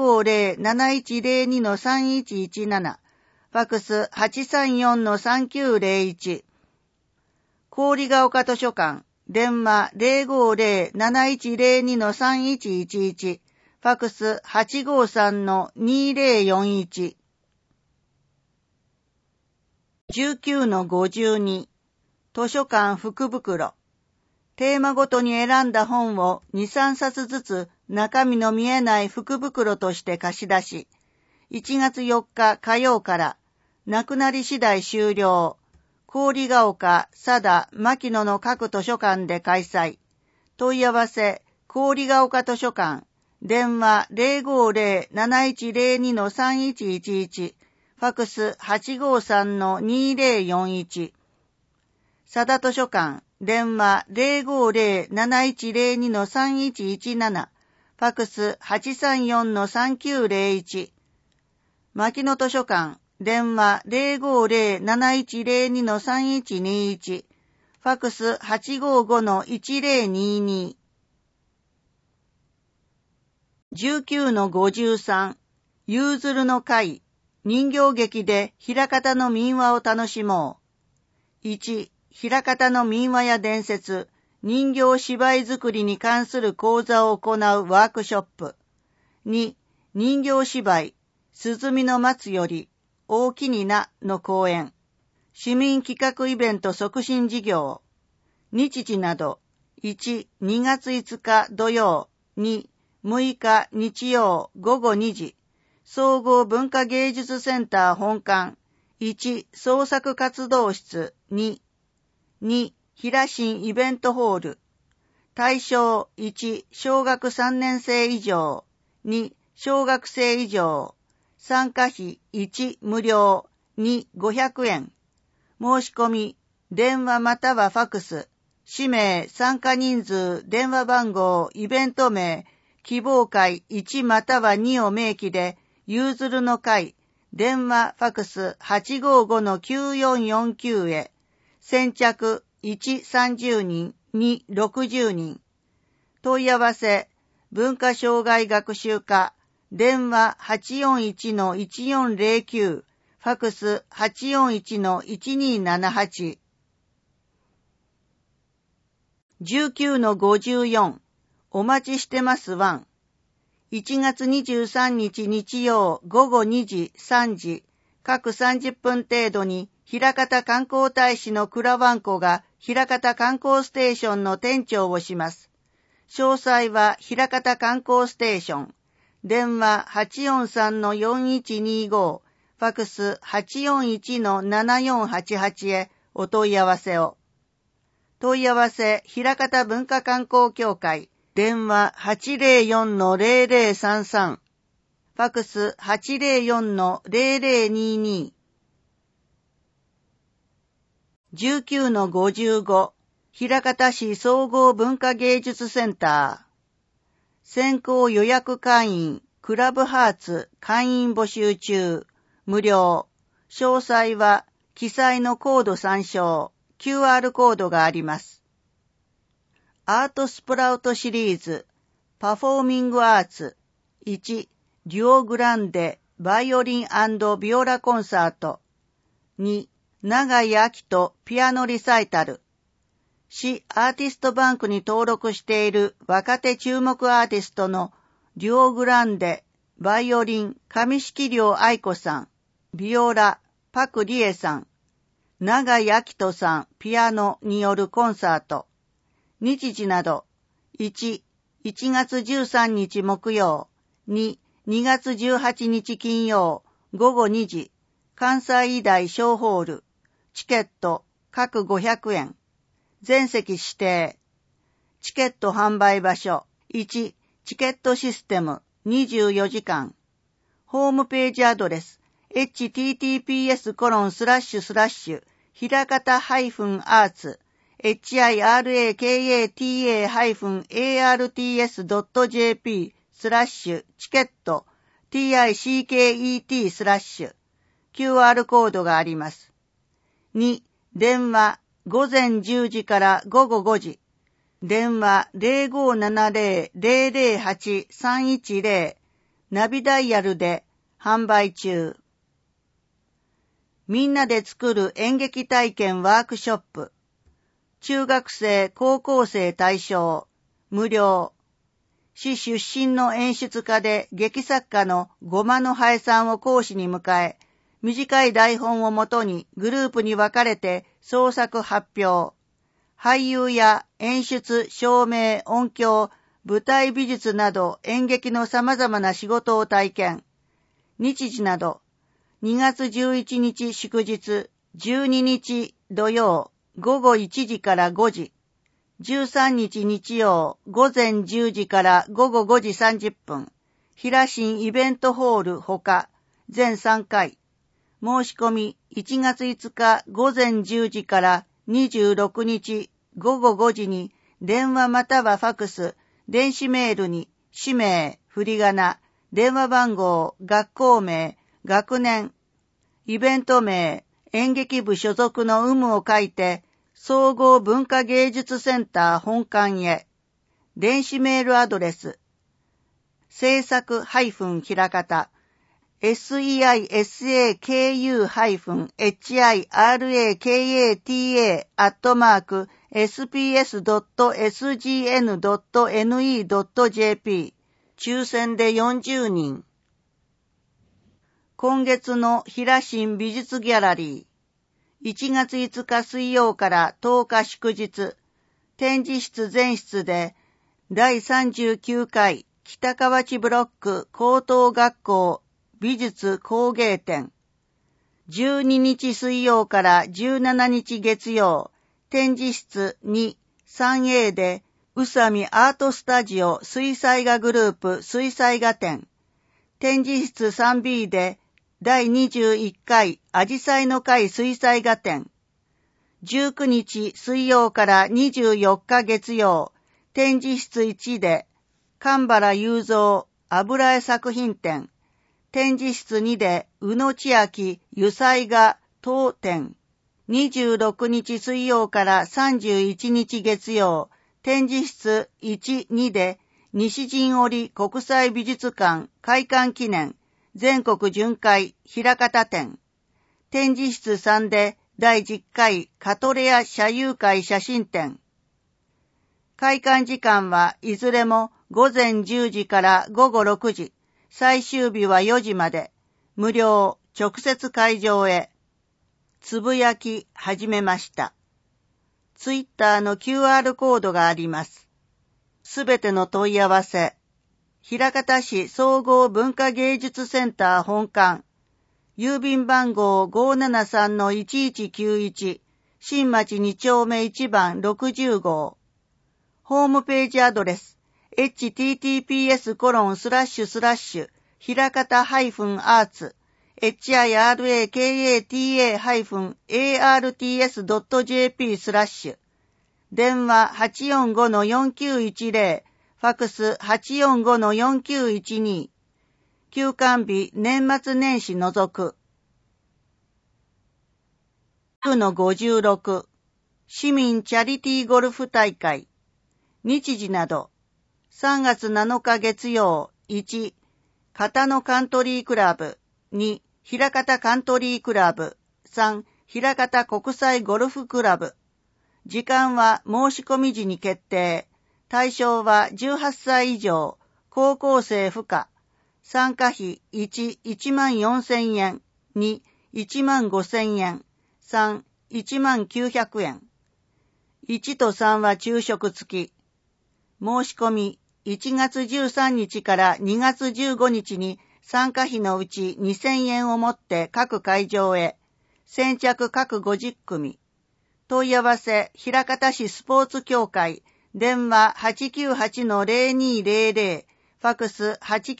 050-7102-3117。ファクス 834-3901。郡ヶ丘図書館。電話 050-7102-3111。ファクス 853-2041。19-52。図書館福袋。テーマごとに選んだ本を2、3冊ずつ中身の見えない福袋として貸し出し、1月4日火曜からなくなり次第終了。郡ヶ丘、佐田、牧野の各図書館で開催。問い合わせ、郡ヶ丘図書館。電話 050-7102-3111。ファクス 853-2041。佐田図書館。電話 050-7102-3117。ファクス 834-3901。牧野図書館。電話 050-7102-3121。ファクス 855-1022。19-53。ゆうずるの会。人形劇で枚方の民話を楽しもう。1、枚方の民話や伝説、人形芝居作りに関する講座を行うワークショップ。2、人形芝居、 鈴見の松より大きになの講演、市民企画イベント促進事業、日時など、1、2月5日土曜、2、6日日曜午後2時、総合文化芸術センター本館、1、創作活動室、2、平新イベントホール、対象1、小学3年生以上、2、小学生以上、参加費1、無料、2、500円。申し込み、電話またはファクス、氏名、参加人数、電話番号、イベント名、希望会1または2を明記で、ゆうずるの会、電話ファクス 855-9449 へ、先着1、30人、2、60人。問い合わせ、文化障害学習課、電話 841-1409、ファクス 841-1278。19-54、お待ちしてます1。1月23日日曜午後2時、3時、各30分程度に、枚方観光大使の倉ワンコが、枚方観光ステーションの店長をします。詳細は、枚方観光ステーション。電話 843-4125、ファクス 841-7488 へお問い合わせを。問い合わせ、枚方文化観光協会。電話 804-0033、ファクス 804-0022。19-55、枚方市総合文化芸術センター。先行予約会員、クラブハーツ会員募集中、無料。詳細は、記載のコード参照、QR コードがあります。アートスプラウトシリーズ、パフォーミングアーツ、1、デュオグランデ、バイオリン&ビオラコンサート、2、永井明人、ピアノリサイタル、市アーティストバンクに登録している若手注目アーティストのデュオグランデ、バイオリン、上敷亮愛子さん、ビオラ、パクリエさん、永井明人さん、ピアノによるコンサート、日時など、1、1月13日木曜、2、2月18日金曜、午後2時、関西医大小ホール、チケット、各500円、全席指定、チケット販売場所、1、チケットシステム、24時間、ホームページアドレス、https:// 枚方-arts hirakata-arts.jp/ チケット ticket/ QR コードがあります。2、電話午前10時から午後5時。電話 0570-008-310 ナビダイヤルで販売中。みんなで作る演劇体験ワークショップ。中学生、高校生対象。無料。市出身の演出家で劇作家のごまのはえさんを講師に迎え、短い台本をもとにグループに分かれて創作発表。俳優や演出、照明、音響、舞台美術など演劇の様々な仕事を体験。日時など、2月11日祝日、12日土曜、午後1時から5時。13日日曜、午前10時から午後5時30分。平新イベントホールほか、全3回。申し込み1月5日午前10時から26日午後5時に電話またはファクス、電子メールに氏名、振り仮名、電話番号、学校名、学年、イベント名、演劇部所属の有無を書いて、総合文化芸術センター本館へ。電子メールアドレス、制作枚方seisaku-hirakata@sps.sgn.ne.jp 抽選で40人。 今月の平新美術ギャラリー、1月5日水曜から10日祝日、展示室全室で、第39回北河内ブロック高等学校美術工芸展。12日水曜から17日月曜、展示室 2、3A で、宇佐美アートスタジオ水彩画グループ水彩画展。展示室 3B で、第21回アジサイの会水彩画展。19日水曜から24日月曜、展示室1で、神原雄三油絵作品展。展示室2で、宇野千秋油彩画当展。26日水曜から31日月曜、展示室1、2で、西陣織国際美術館開館記念全国巡回枚方展。展示室3で、第10回カトレア写遊会写真展。開館時間はいずれも午前10時から午後6時、最終日は4時まで、無料、直接会場へ。つぶやき始めました。ツイッターの QR コードがあります。すべての問い合わせ。枚方市総合文化芸術センター本館。郵便番号 573-1191 新町2丁目1番60号。ホームページアドレス https:// 枚方-arts hirakata-arts.jp/ 電話 845-4910 ファクス 845-4912 休館日年末年始除く。9-56 市民チャリティーゴルフ大会。日時など。3月7日月曜。1、片野カントリークラブ。2、枚方カントリークラブ。3、枚方国際ゴルフクラブ。時間は申し込み時に決定。対象は18歳以上、高校生不可。参加費1、14,000円。2、15,000円。3、19,900円。1と3は昼食付き。申し込み1月13日から2月15日に参加費のうち2,000円をもって各会場へ。先着各50組。問い合わせ、枚方市スポーツ協会。電話 898-0200。ファクス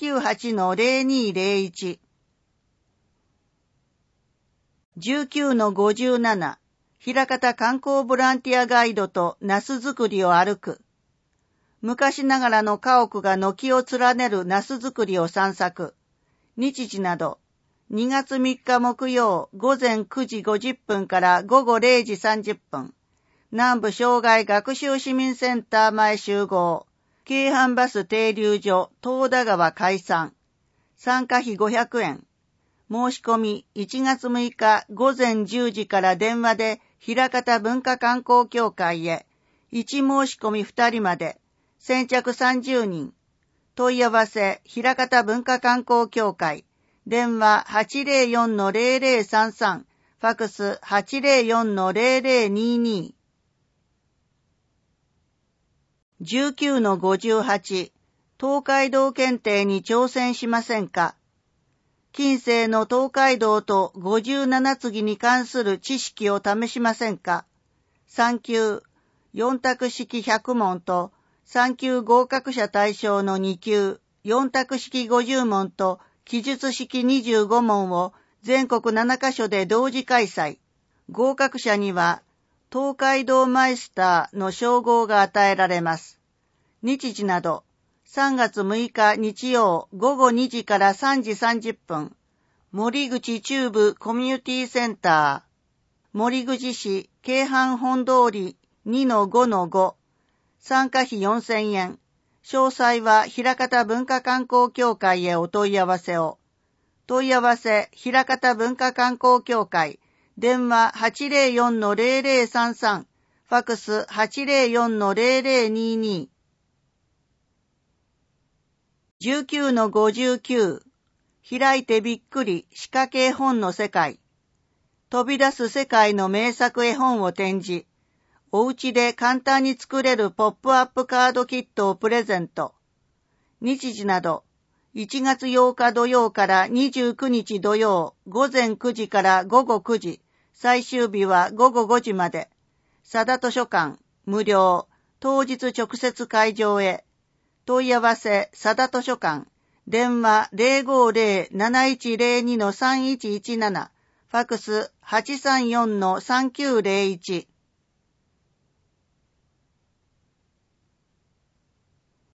898-0201。19-57 枚方観光ボランティアガイドとナス作りを歩く。昔ながらの家屋が軒を連ねるナス作りを散策。日時など、2月3日木曜午前9時50分から午後0時30分。南部障害学習市民センター前集合。京阪バス停留所東田川解散。参加費500円。申し込み1月6日午前10時から電話で枚方文化観光協会へ。1申し込み2人まで。先着30人。問い合わせ、枚方文化観光協会。電話 804-0033。ファクス 804-0022。19-58 東海道検定に挑戦しませんか。近世の東海道と57次に関する知識を試しませんか。3級4択式100問と3級合格者対象の2級4択式50問と記述式25問を全国7カ所で同時開催。合格者には東海道マイスターの称号が与えられます。日時など、3月6日日曜午後2時から3時30分、森口中部コミュニティセンター、森口市京阪本通り 2-5-5、参加費4000円、詳細は枚方文化観光協会へお問い合わせを。問い合わせ、枚方文化観光協会、電話 804-0033、ファクス 804-0022。19-59 開いてびっくり仕掛け絵本の世界。飛び出す世界の名作絵本を展示。お家で簡単に作れるポップアップカードキットをプレゼント。日時など、1月8日土曜から29日土曜午前9時から午後9時、最終日は午後5時まで。佐田図書館、無料、当日直接会場へ。問い合わせ、佐田図書館、電話 050-7102-3117、ファクス 834-3901。